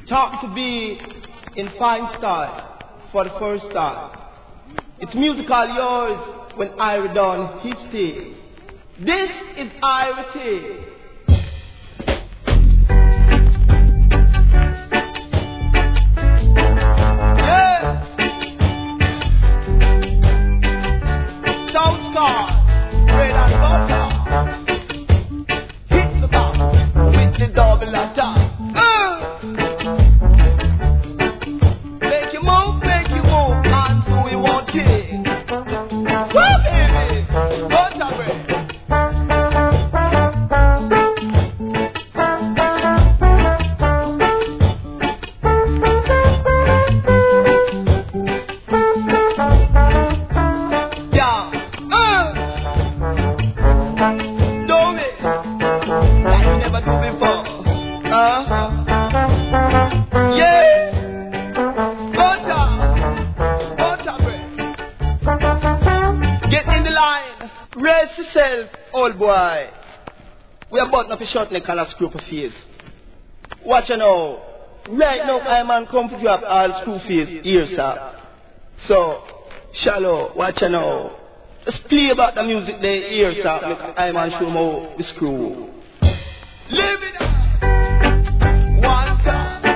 Talk to be in fine style for the first time. It's musical yours when Ira done his thing. This is Ira T. Yeah. South Scar, bread and butter. Hit the box with the double attack. Old boy, we are button up a short neck and a screw for face. Watch you now. Right now, I'm on come to drop all screw face here, sir. So, shallow, watch you now. Just play about the music there here, sir. Make I'm on show more the screw. Live it up. One time.